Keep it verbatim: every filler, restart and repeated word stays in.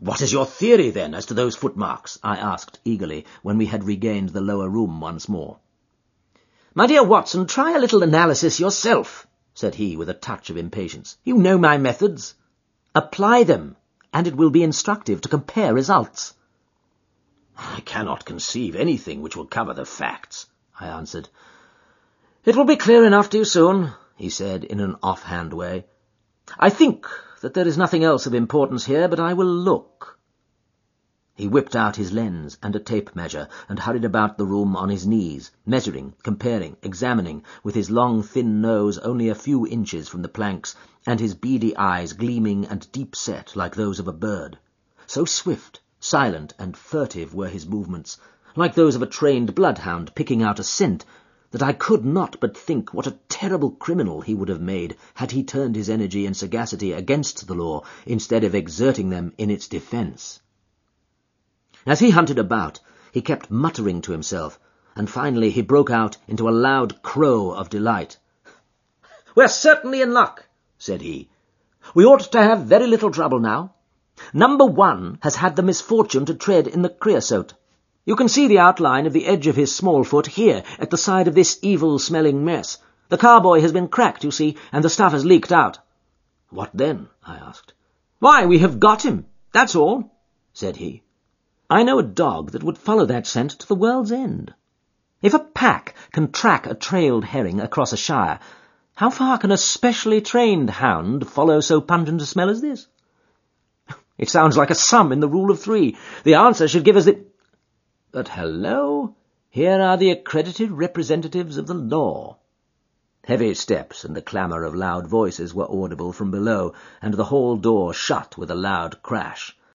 "What is your theory, then, as to those footmarks?" I asked eagerly, when we had regained the lower room once more. "My dear Watson, try a little analysis yourself," said he with a touch of impatience. "You know my methods. Apply them, and it will be instructive to compare results." "I cannot conceive anything which will cover the facts," I answered. "It will be clear enough to you soon," he said in an off-hand way. "I think that there is nothing else of importance here, but I will look." He whipped out his lens and a tape measure and hurried about the room on his knees, measuring, comparing, examining, with his long thin nose only a few inches from the planks, and his beady eyes gleaming and deep-set like those of a bird. So swift, silent, and furtive were his movements, like those of a trained bloodhound picking out a scent, that I could not but think what a terrible criminal he would have made had he turned his energy and sagacity against the law instead of exerting them in its defence. As he hunted about, he kept muttering to himself, and finally he broke out into a loud crow of delight. "We're certainly in luck," said he. "We ought to have very little trouble now. Number one has had the misfortune to tread in the creosote. You can see the outline of the edge of his small foot here, at the side of this evil-smelling mess. The carboy has been cracked, you see, and the stuff has leaked out." "What then?" I asked. "Why, we have got him, that's all," said he. "I know a dog that would follow that scent to the world's end. If a pack can track a trailed herring across a shire, how far can a specially trained hound follow so pungent a smell as this? It sounds like a sum in the rule of three. The answer should give us the... But hello, here are the accredited representatives of the law." Heavy steps and the clamour of loud voices were audible from below, and the hall door shut with a loud crash.